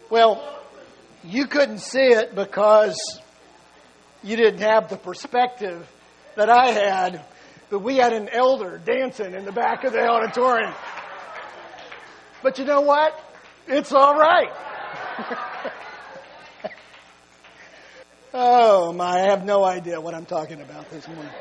Well, you couldn't see it because you didn't have the perspective that I had, but we had an elder dancing in the back of the auditorium. But you know what? It's all right. Oh, my, I have no idea what I'm talking about this morning.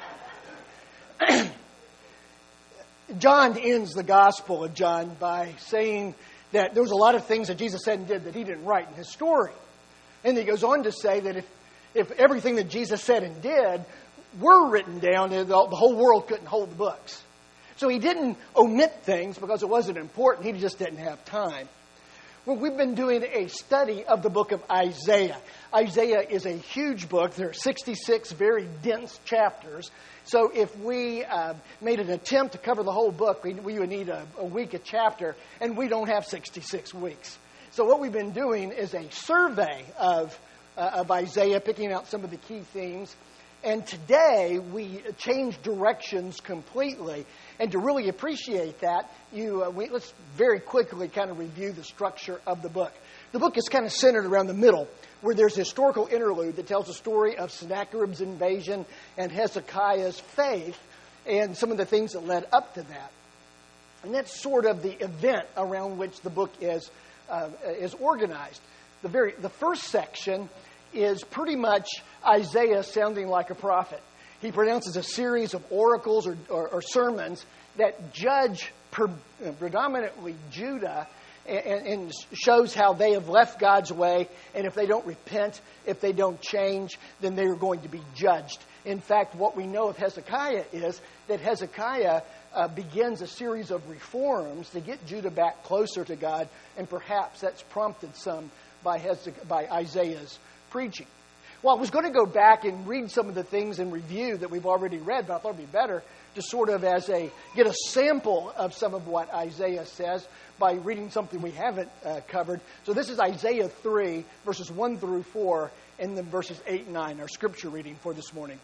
John ends the Gospel of John by saying that there was a lot of things that Jesus said and did that he didn't write in his story. And he goes on to say that if everything that Jesus said and did were written down, the whole world couldn't hold the books. So he didn't omit things because it wasn't important. He just didn't have time. Well, we've been doing a study of the book of Isaiah. Isaiah is a huge book. There are 66 very dense chapters. So if we made an attempt to cover the whole book, we would need a week a chapter, and we don't have 66 weeks. So what we've been doing is a survey of Isaiah, picking out some of the key themes. And today we change directions completely. And to really appreciate that, let's very quickly kind of review the structure of the book. The book is kind of centered around the middle, where there's a historical interlude that tells the story of Sennacherib's invasion and Hezekiah's faith and some of the things that led up to that. And that's sort of the event around which the book is organized. The first section is pretty much Isaiah sounding like a prophet. He pronounces a series of oracles or sermons that judge predominantly Judah and shows how they have left God's way, and if they don't repent, if they don't change, then they are going to be judged. In fact, what we know of Hezekiah is that Hezekiah begins a series of reforms to get Judah back closer to God, and perhaps that's prompted some by Isaiah's preaching. Well, I was going to go back and read some of the things in review that we've already read, but I thought it would be better to sort of get a sample of some of what Isaiah says by reading something we haven't covered. So this is Isaiah 3, verses 1 through 4, and then verses 8 and 9, our scripture reading for this morning.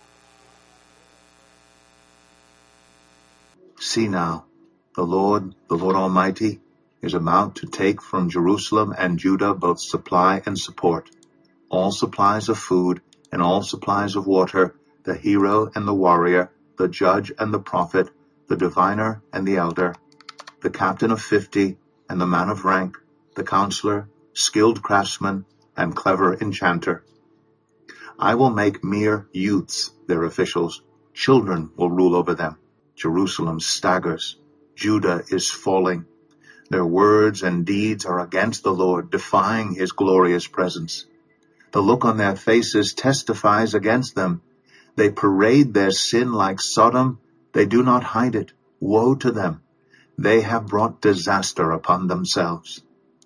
See now, the Lord Almighty, is about to take from Jerusalem and Judah both supply and support, all supplies of food and all supplies of water, the hero and the warrior, the judge and the prophet, the diviner and the elder, the captain of 50 and the man of rank, the counselor, skilled craftsman, and clever enchanter. I will make mere youths their officials. Children will rule over them. Jerusalem staggers. Judah is falling. Their words and deeds are against the Lord, defying his glorious presence. The look on their faces testifies against them. They parade their sin like Sodom. They do not hide it. Woe to them. They have brought disaster upon themselves.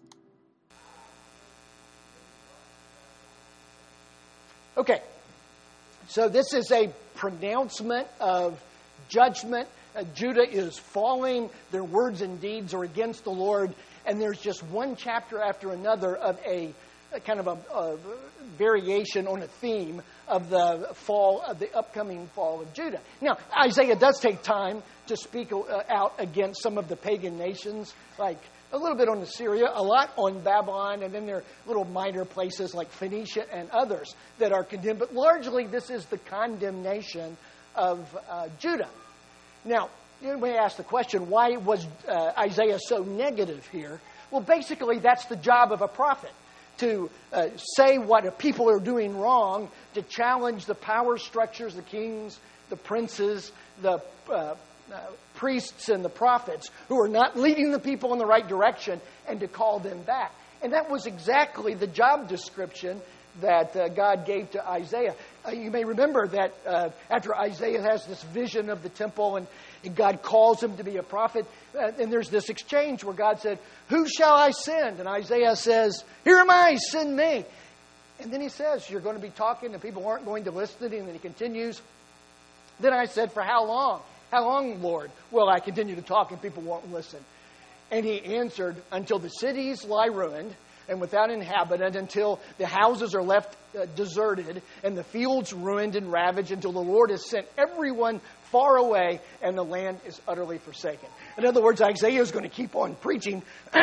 Okay, so this is a pronouncement of judgment. Judah is falling. Their words and deeds are against the Lord. And there's just one chapter after another of a kind of a variation on a theme of the upcoming fall of Judah. Now, Isaiah does take time to speak out against some of the pagan nations, like a little bit on Assyria, a lot on Babylon, and then there are little minor places like Phoenicia and others that are condemned. But largely, this is the condemnation of Judah. Now, you may ask the question, why was Isaiah so negative here? Well, basically, that's the job of a prophet, to say what people are doing wrong, to challenge the power structures, the kings, the princes, the priests and the prophets who are not leading the people in the right direction, and to call them back. And that was exactly the job description that God gave to Isaiah. You may remember that after Isaiah has this vision of the temple and God calls him to be a prophet, and there's this exchange where God said, "Who shall I send?" And Isaiah says, "Here am I, send me." And then he says, "You're going to be talking and people aren't going to listen." And then he continues, "Then I said, for how long? How long, Lord? Will I continue to talk and people won't listen?" And he answered, "Until the cities lie ruined and without inhabitant, until the houses are left deserted and the fields ruined and ravaged, until the Lord has sent everyone far away and the land is utterly forsaken." In other words, Isaiah is going to keep on preaching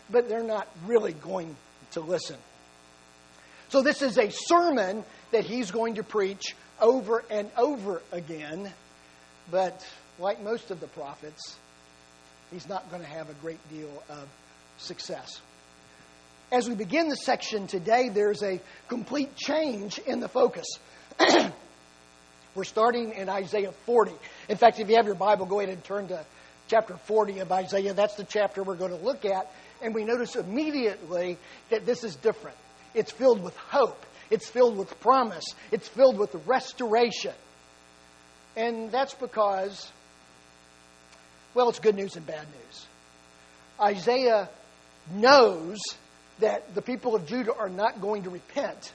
but they're not really going to listen. So this is a sermon that he's going to preach over and over again, but like most of the prophets, he's not going to have a great deal of success. As we begin the section today, there's a complete change in the focus. We're starting in Isaiah 40. In fact, if you have your Bible, go ahead and turn to chapter 40 of Isaiah. That's the chapter we're going to look at. And we notice immediately that this is different. It's filled with hope. It's filled with promise. It's filled with restoration. And that's because, well, it's good news and bad news. Isaiah knows that the people of Judah are not going to repent.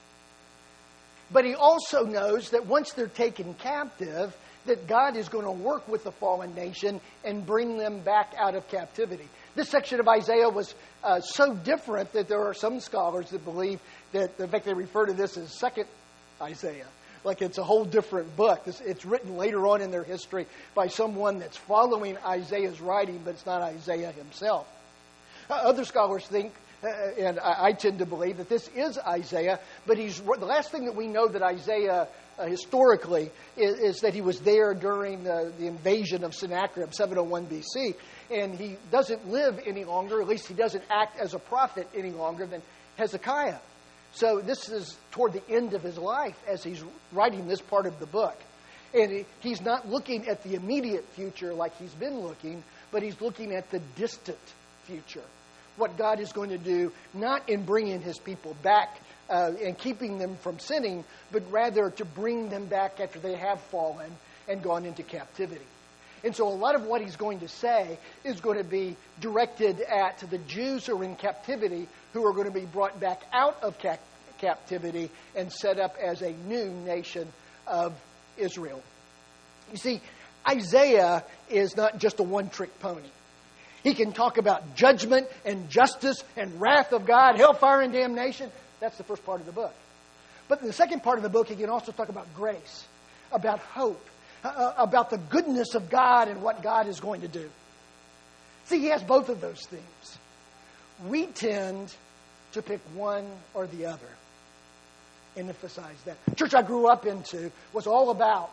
But he also knows that once they're taken captive, that God is going to work with the fallen nation and bring them back out of captivity. This section of Isaiah was so different that there are some scholars that believe that, in fact, they refer to this as Second Isaiah. Like it's a whole different book. It's written later on in their history by someone that's following Isaiah's writing, but it's not Isaiah himself. Other scholars think, and I tend to believe, that this is Isaiah, but the last thing that we know that Isaiah historically is that he was there during the invasion of Sennacherib, 701 BC, and he doesn't live any longer, at least he doesn't act as a prophet any longer than Hezekiah. So this is toward the end of his life as he's writing this part of the book. And he's not looking at the immediate future like he's been looking, but he's looking at the distant future. What God is going to do, not in bringing his people back and keeping them from sinning, but rather to bring them back after they have fallen and gone into captivity. And so a lot of what he's going to say is going to be directed at the Jews who are in captivity, who are going to be brought back out of captivity and set up as a new nation of Israel. You see, Isaiah is not just a one-trick pony. He can talk about judgment and justice and wrath of God, hellfire and damnation. That's the first part of the book. But in the second part of the book, he can also talk about grace, about hope, about the goodness of God and what God is going to do. See, he has both of those themes. We tend to pick one or the other and emphasize that. The church I grew up into was all about,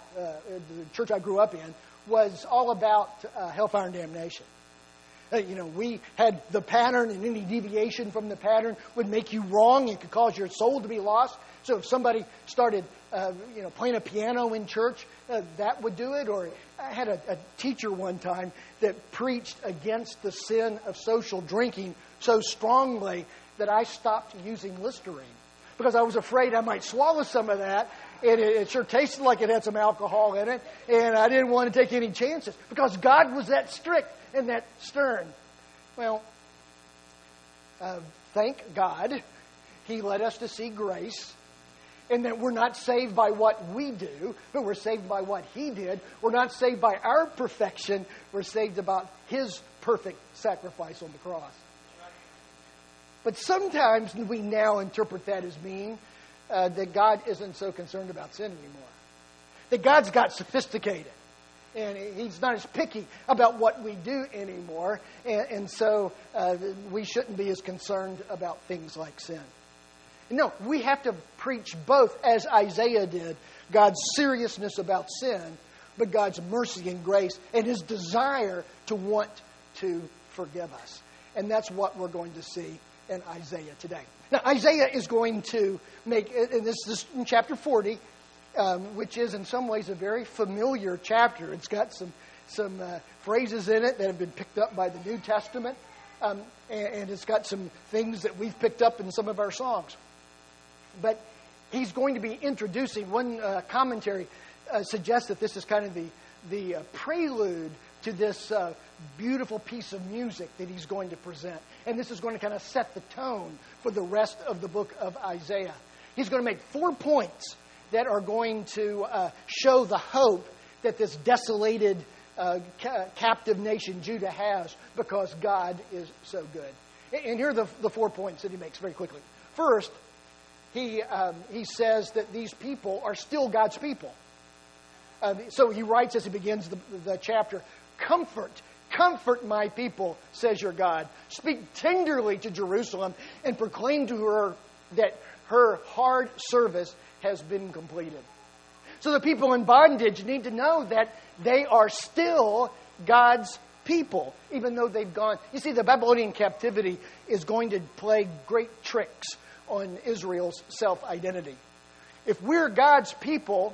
hellfire and damnation. We had the pattern, and any deviation from the pattern would make you wrong. It could cause your soul to be lost. So if somebody started, playing a piano in church, that would do it. Or I had a teacher one time that preached against the sin of social drinking so strongly that I stopped using Listerine because I was afraid I might swallow some of that. And it sure tasted like it had some alcohol in it. And I didn't want to take any chances because God was that strict and that stern. Well, thank God he led us to see grace, and that we're not saved by what we do, but we're saved by what he did. We're not saved by our perfection. We're saved about his perfect sacrifice on the cross. But sometimes we now interpret that as meaning that God isn't so concerned about sin anymore. That God's got sophisticated. And he's not as picky about what we do anymore. And so we shouldn't be as concerned about things like sin. No, we have to preach both, as Isaiah did, God's seriousness about sin, but God's mercy and grace and his desire to want to forgive us. And that's what we're going to see in Isaiah today. Now, Isaiah is going to make, and this is in chapter 40, which is in some ways a very familiar chapter. It's got some phrases in it that have been picked up by the New Testament, and it's got some things that we've picked up in some of our songs. But he's going to be introducing, one commentary suggests that this is kind of the prelude to this beautiful piece of music that he's going to present. And this is going to kind of set the tone for the rest of the book of Isaiah. He's going to make 4 points that are going to show the hope that this desolated captive nation Judah has because God is so good. And here are the 4 points that he makes very quickly. First, he says that these people are still God's people. So he writes as he begins the chapter, "Comfort Comfort my people, says your God. Speak tenderly to Jerusalem and proclaim to her that her hard service has been completed. So the people in bondage need to know that they are still God's people, even though they've gone. You see, the Babylonian captivity is going to play great tricks on Israel's self-identity. If we're God's people,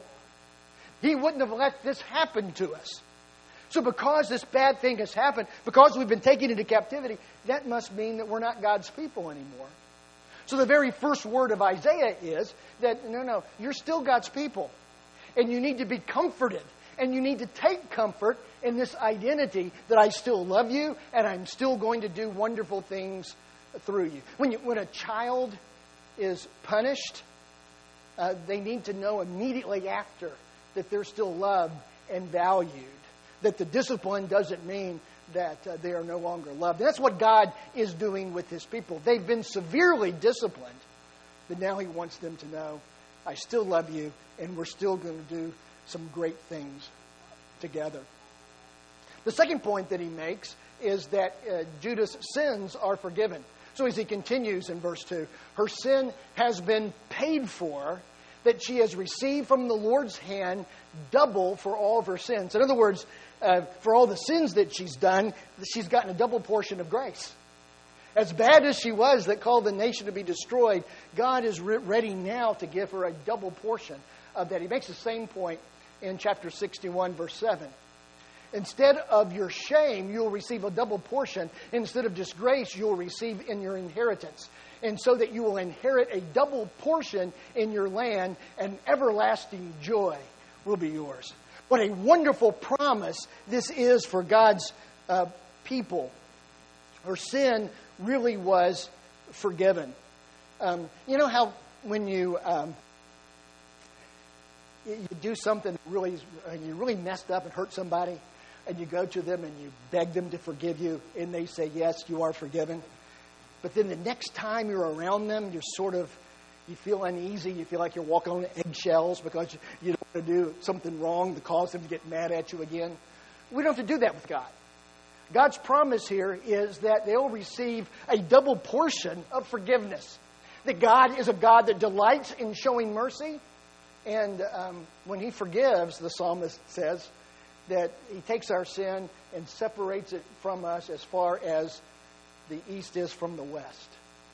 He wouldn't have let this happen to us. So because this bad thing has happened, because we've been taken into captivity, that must mean that we're not God's people anymore. So the very first word of Isaiah is that, no, you're still God's people. And you need to be comforted. And you need to take comfort in this identity that I still love you and I'm still going to do wonderful things through you. When a child is punished, they need to know immediately after that they're still loved and valued. That the discipline doesn't mean that they are no longer loved. And that's what God is doing with His people. They've been severely disciplined, but now He wants them to know, I still love you, and we're still going to do some great things together. The second point that he makes is that Judah's sins are forgiven. So as he continues in verse 2, her sin has been paid for, that she has received from the Lord's hand double for all of her sins. In other words, for all the sins that she's done, she's gotten a double portion of grace. As bad as she was that called the nation to be destroyed, God is ready now to give her a double portion of that. He makes the same point in chapter 61, verse 7. Instead of your shame, you'll receive a double portion. Instead of disgrace, you'll receive in your inheritance. And so that you will inherit a double portion in your land, and everlasting joy will be yours. What a wonderful promise this is for God's people. Her sin really was forgiven. You know how when you do something you really messed up and hurt somebody, and you go to them and you beg them to forgive you, and they say, yes, you are forgiven. But then the next time you're around them, you feel uneasy. You feel like you're walking on eggshells because you don't want to do something wrong to cause them to get mad at you again. We don't have to do that with God. God's promise here is that they'll receive a double portion of forgiveness. That God is a God that delights in showing mercy. And when He forgives, the psalmist says, that He takes our sin and separates it from us as far as the east is from the west.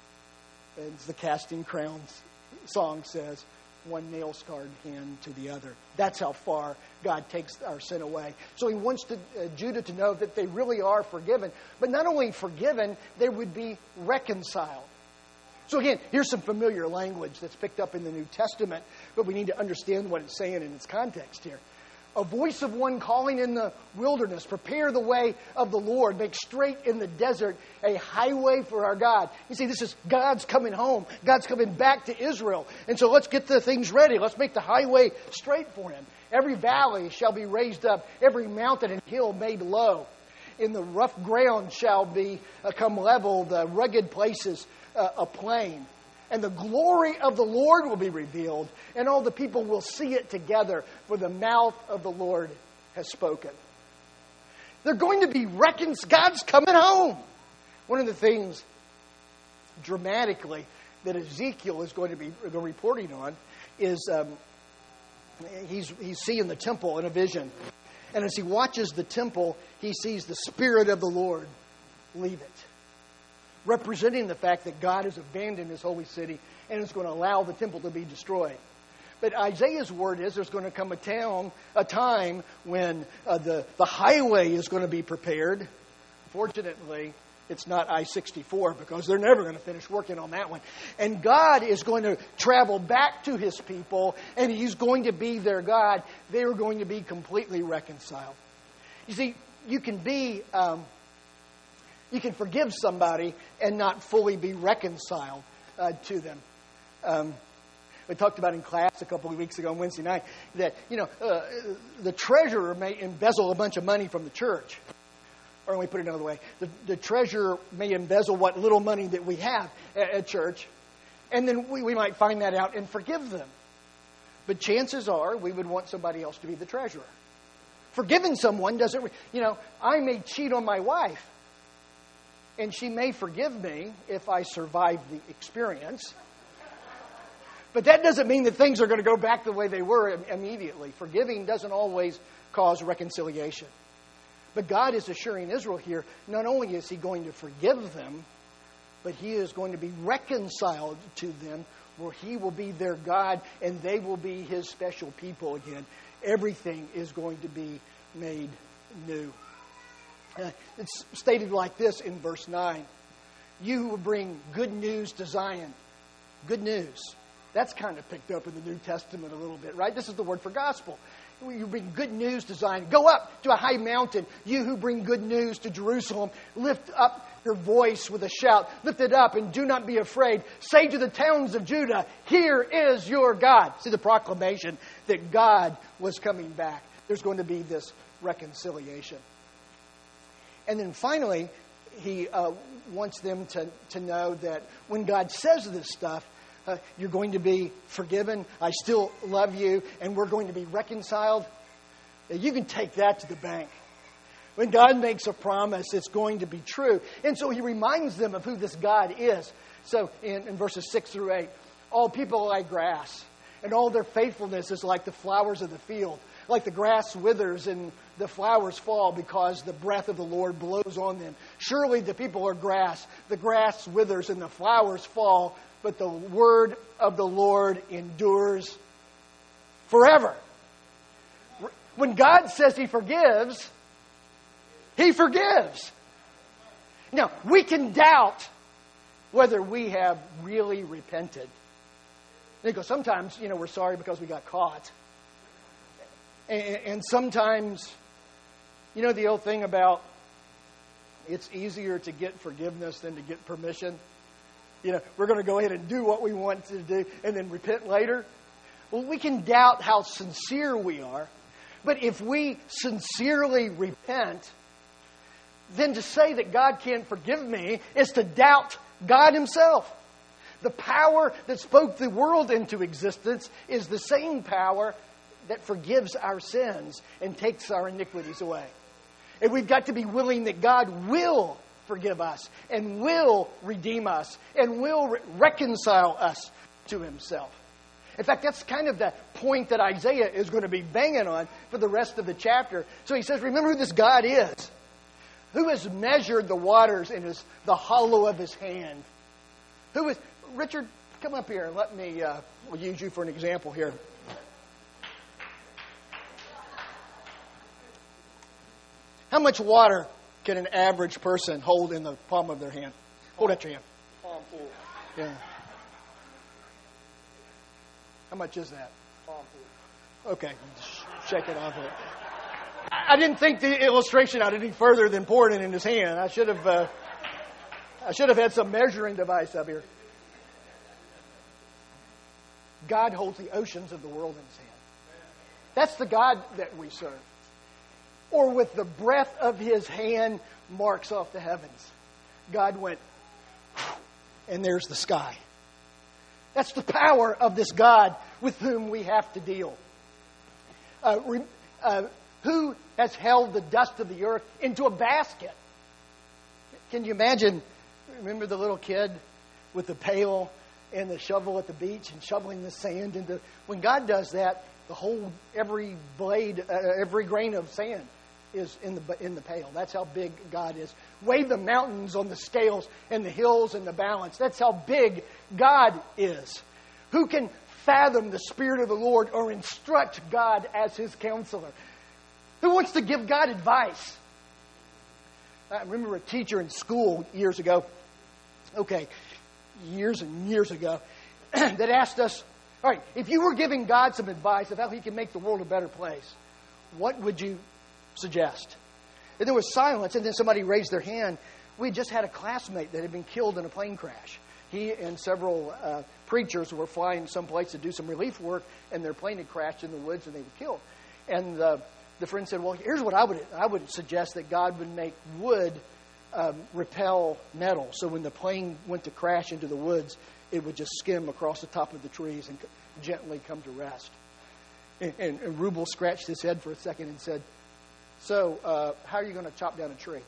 As the Casting Crowns song says, one nail-scarred hand to the other. That's how far God takes our sin away. So He wants Judah to know that they really are forgiven. But not only forgiven, they would be reconciled. So again, here's some familiar language that's picked up in the New Testament, but we need to understand what it's saying in its context here. A voice of one calling in the wilderness, prepare the way of the Lord, make straight in the desert a highway for our God. You see, this is God's coming home. God's coming back to Israel. And so let's get the things ready. Let's make the highway straight for Him. Every valley shall be raised up, every mountain and hill made low. In the rough ground shall become level, the rugged places a plain. And the glory of the Lord will be revealed, and all the people will see it together, for the mouth of the Lord has spoken. They're going to be reconciled. God's coming home. One of the things dramatically that Ezekiel is going to be reporting on is he's seeing the temple in a vision. And as he watches the temple, he sees the Spirit of the Lord leave it, representing the fact that God has abandoned His holy city and is going to allow the temple to be destroyed. But Isaiah's word is there's going to come a time when the highway is going to be prepared. Fortunately, it's not I-64 because they're never going to finish working on that one. And God is going to travel back to His people, and He's going to be their God. They are going to be completely reconciled. You see, you can forgive somebody and not fully be reconciled to them. We talked about in class a couple of weeks ago on Wednesday night that, the treasurer may embezzle a bunch of money from the church. Or let me put it another way. The treasurer may embezzle what little money that we have at church. And then we might find that out and forgive them. But chances are we would want somebody else to be the treasurer. Forgiving someone doesn't, I may cheat on my wife, and she may forgive me if I survive the experience. But that doesn't mean that things are going to go back the way they were immediately. Forgiving doesn't always cause reconciliation. But God is assuring Israel here, not only is He going to forgive them, but He is going to be reconciled to them, where He will be their God and they will be His special people again. Everything is going to be made new. It's stated like this in verse 9. You who will bring good news to Zion. Good news. That's kind of picked up in the New Testament a little bit, right? This is the word for gospel. You bring good news to Zion. Go up to a high mountain. You who bring good news to Jerusalem. Lift up your voice with a shout. Lift it up and do not be afraid. Say to the towns of Judah, here is your God. See the proclamation that God was coming back. There's going to be this reconciliation. And then finally, He wants them to know that when God says this stuff, you're going to be forgiven, I still love you, and we're going to be reconciled. You can take that to the bank. When God makes a promise, it's going to be true. And so He reminds them of who this God is. So in verses 6 through 8, all people are like grass, and all their faithfulness is like the flowers of the field. Like the grass withers and the flowers fall because the breath of the Lord blows on them. Surely the people are grass. The grass withers and the flowers fall, but the word of the Lord endures forever. When God says He forgives, He forgives. Now, we can doubt whether we have really repented. Because sometimes, we're sorry because we got caught. And sometimes, the old thing about it's easier to get forgiveness than to get permission. We're going to go ahead and do what we want to do and then repent later. Well, we can doubt how sincere we are. But if we sincerely repent, then to say that God can't forgive me is to doubt God Himself. The power that spoke the world into existence is the same power that forgives our sins and takes our iniquities away. And we've got to be willing that God will forgive us and will redeem us and will reconcile us to Himself. In fact, that's kind of the point that Isaiah is going to be banging on for the rest of the chapter. So he says, remember who this God is. Who has measured the waters in the hollow of His hand? Richard, come up here and let me we'll use you for an example here. How much water can an average person hold in the palm of their hand? Hold out your hand. Palm full. Yeah. How much is that? Palm full. Okay. Shake it off it. I didn't think the illustration out any further than pouring it in his hand. I should have had some measuring device up here. God holds the oceans of the world in His hand. That's the God that we serve. Or with the breath of His hand marks off the heavens. God went, and there's the sky. That's the power of this God with whom we have to deal. Who has held the dust of the earth into a basket? Can you imagine? Remember the little kid with the pail and the shovel at the beach and shoveling the sand into. When God does that, every grain of sand is in the pail. That's how big God is. Weigh the mountains on the scales and the hills in the balance. That's how big God is. Who can fathom the Spirit of the Lord or instruct God as His counselor? Who wants to give God advice? I remember a teacher in school years ago, years and years ago, that asked us, all right, if you were giving God some advice of how He can make the world a better place, what would you suggest? And there was silence, and then somebody raised their hand. We just had a classmate that had been killed in a plane crash. He and several preachers were flying someplace to do some relief work, and their plane had crashed in the woods, and they were killed. And the friend said, well, here's what I would suggest, that God would make wood repel metal. So when the plane went to crash into the woods, it would just skim across the top of the trees and gently come to rest. And Rubel scratched his head for a second and said, So, how are you going to chop down a tree?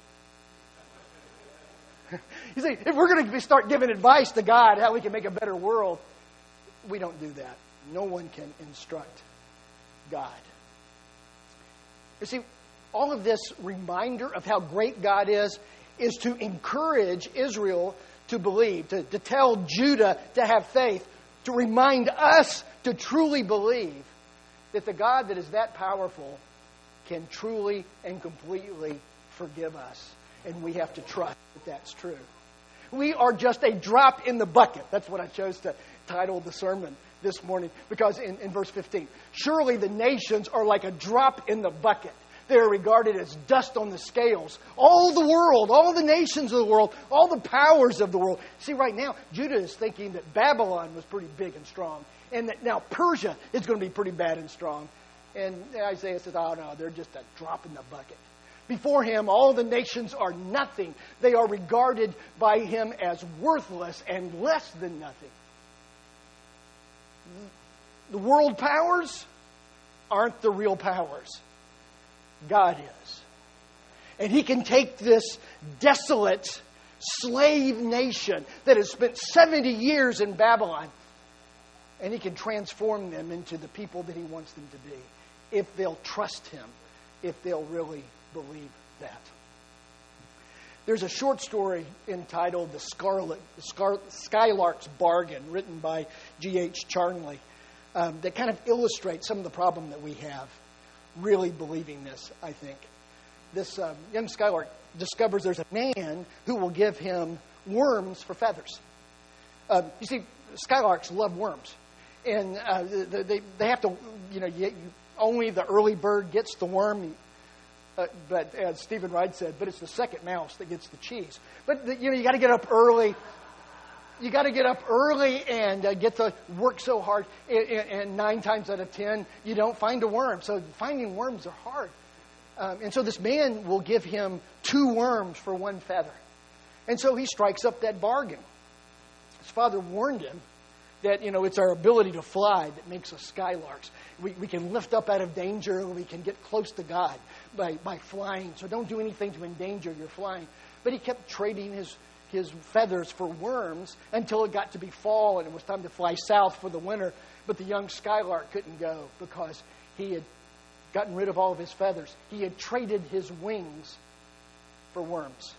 You see, if we're going to start giving advice to God how we can make a better world, we don't do that. No one can instruct God. You see, all of this reminder of how great God is to encourage Israel to believe, to tell Judah to have faith, to remind us to truly believe that the God that is that powerful can truly and completely forgive us. And we have to trust that that's true. We are just a drop in the bucket. That's what I chose to title the sermon this morning. Because in verse 15, surely the nations are like a drop in the bucket. They are regarded as dust on the scales. All the world, all the nations of the world, all the powers of the world. See, right now, Judah is thinking that Babylon was pretty big and strong. And that now Persia is going to be pretty bad and strong. And Isaiah says, oh no, they're just a drop in the bucket. Before him, all the nations are nothing. They are regarded by him as worthless and less than nothing. The world powers aren't the real powers. God is. And he can take this desolate slave nation that has spent 70 years in Babylon, and he can transform them into the people that he wants them to be, if they'll trust him, if they'll really believe that. There's a short story entitled The Skylark's Bargain, written by G.H. Charnley, that kind of illustrates some of the problem that we have really believing this, I think. This young skylark discovers there's a man who will give him worms for feathers. You see, skylarks love worms. And they have to, only the early bird gets the worm. But as Stephen Wright said, but it's the second mouse that gets the cheese. But, you got to get up early. You got to get up early and get to work so hard. And 9 times out of 10, you don't find a worm. So finding worms are hard. And so this man will give him 2 worms for 1 feather. And so he strikes up that bargain. His father warned him that, it's our ability to fly that makes us skylarks. We can lift up out of danger, and we can get close to God by flying. So don't do anything to endanger your flying. But he kept trading his feathers for worms until it got to be fall, and it was time to fly south for the winter. But the young skylark couldn't go because he had gotten rid of all of his feathers. He had traded his wings for worms.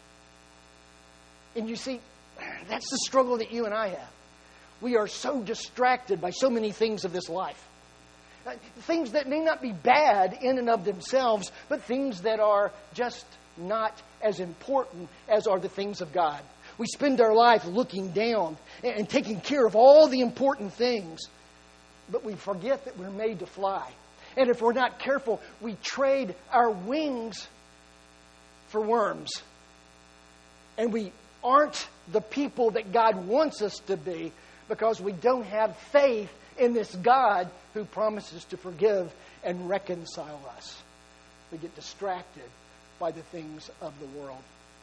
And you see, that's the struggle that you and I have. We are so distracted by so many things of this life. Things that may not be bad in and of themselves, but things that are just not as important as are the things of God. We spend our life looking down and taking care of all the important things, but we forget that we're made to fly. And if we're not careful, we trade our wings for worms. And we aren't the people that God wants us to be because we don't have faith in this God who promises to forgive and reconcile us. We get distracted by the things of the world.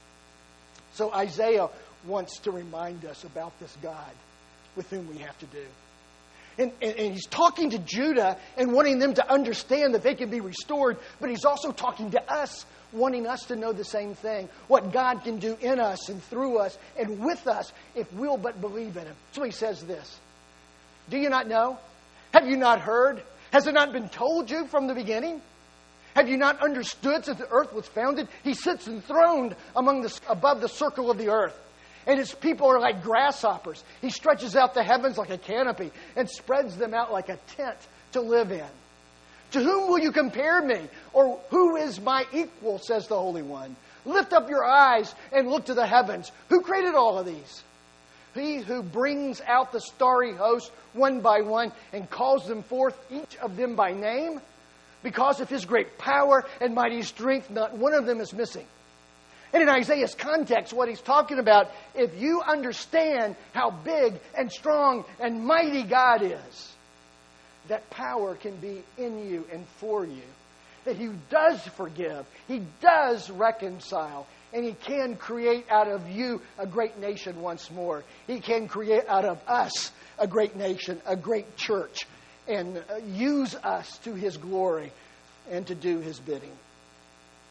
So Isaiah wants to remind us about this God with whom we have to do. And he's talking to Judah and wanting them to understand that they can be restored, but he's also talking to us, wanting us to know the same thing. What God can do in us and through us and with us if we'll but believe in him. So he says this. Do you not know? Have you not heard? Has it not been told you from the beginning? Have you not understood since the earth was founded? He sits enthroned above the circle of the earth. And his people are like grasshoppers. He stretches out the heavens like a canopy and spreads them out like a tent to live in. To whom will you compare me? Or who is my equal, says the Holy One? Lift up your eyes and look to the heavens. Who created all of these? He who brings out the starry host one by one and calls them forth, each of them by name. Because of his great power and mighty strength, not one of them is missing. And in Isaiah's context, what he's talking about, if you understand how big and strong and mighty God is, that power can be in you and for you. That he does forgive, he does reconcile, and he can create out of you a great nation once more. He can create out of us a great nation, a great church, and use us to his glory and to do his bidding.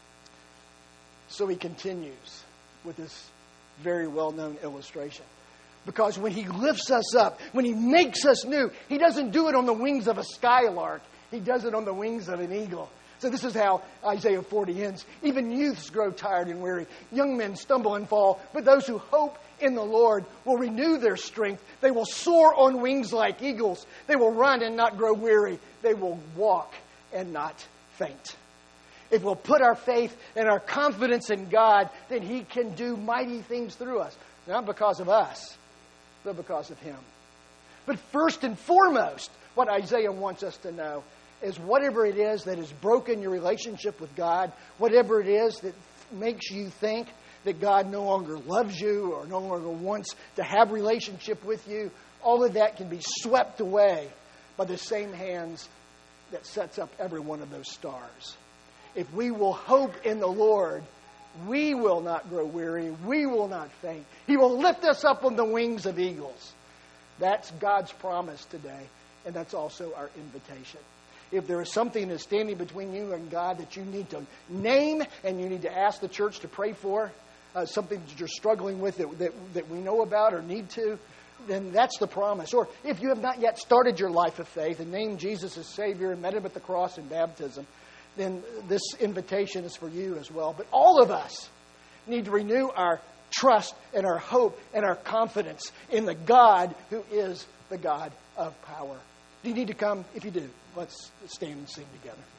So he continues with this very well-known illustration. Because when he lifts us up, when he makes us new, he doesn't do it on the wings of a skylark. He does it on the wings of an eagle. So this is how Isaiah 40 ends. Even youths grow tired and weary. Young men stumble and fall. But those who hope in the Lord will renew their strength. They will soar on wings like eagles. They will run and not grow weary. They will walk and not faint. If we'll put our faith and our confidence in God, then he can do mighty things through us. Not because of us, but because of him. But first and foremost, what Isaiah wants us to know is whatever it is that has broken your relationship with God, whatever it is that makes you think that God no longer loves you or no longer wants to have relationship with you, all of that can be swept away by the same hands that sets up every one of those stars. If we will hope in the Lord, we will not grow weary. We will not faint. He will lift us up on the wings of eagles. That's God's promise today, and that's also our invitation. If there is something that's standing between you and God that you need to name and you need to ask the church to pray for, something that you're struggling with that we know about or need to, then that's the promise. Or if you have not yet started your life of faith and named Jesus as Savior and met him at the cross in baptism, then this invitation is for you as well. But all of us need to renew our trust and our hope and our confidence in the God who is the God of power. Do you need to come? If you do, let's stand and sing together.